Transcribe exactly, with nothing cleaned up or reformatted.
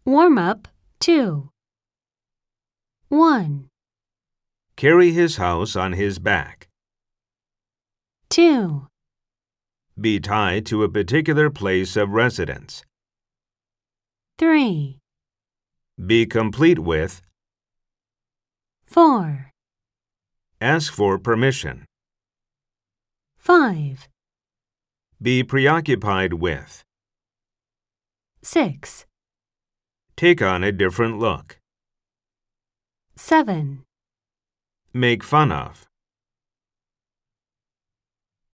Warm-up two. one, Carry his house on his back. two, Be tied to a particular place of residence. three, Be complete with. four, Ask for permission. five, Be preoccupied with. six, Take on a different look. seven. Make fun of.